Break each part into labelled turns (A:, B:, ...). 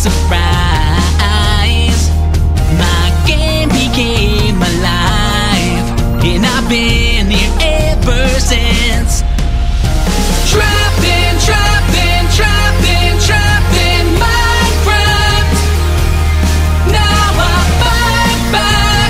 A: surprise. My game became my life, and I've been here ever since. Trapped in, trapped in, trapped in, trapped in Minecraft. Now I fight back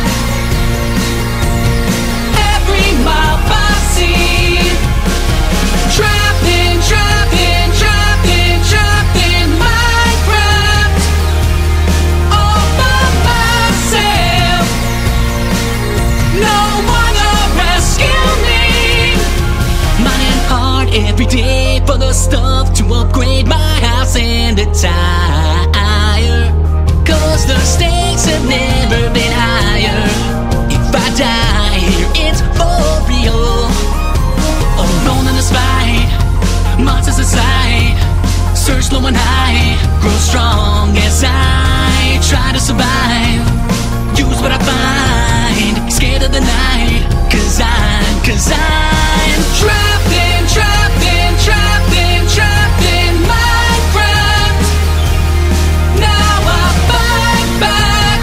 A: every mob I see. Trapped in, trapped in, trapped in, trapped in Minecraft. All by myself. No one to rescue me. Mining hard every day for the stuff to upgrade my house and attire. Cause the stakes have never been higher. If I die here, it's for real. Alone in this fight, monsters inside. Search low and high, grow strong as I try to survive. Use what I find, scared of the night. Cause I'm trapped in, trapped in, trapped in, trapped in Minecraft. Now I fight back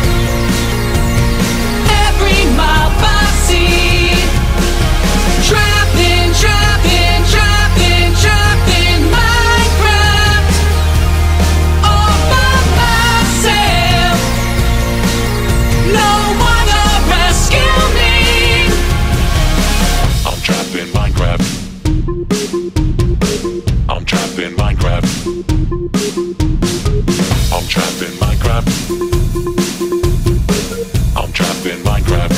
A: every mob I see. Trapped in, trapped in, trapped in, trapped in Minecraft. All by myself. No one to rescue me.
B: I'm trapped in Minecraft. I'm trapped in Minecraft. I'm trapped in Minecraft. I'm trapped in Minecraft.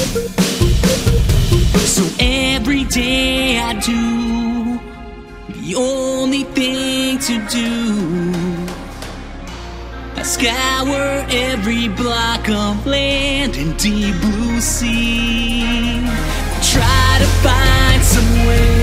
A: So every day I do the only thing to do. I scour every block of land and deep blue sea. Try to find some way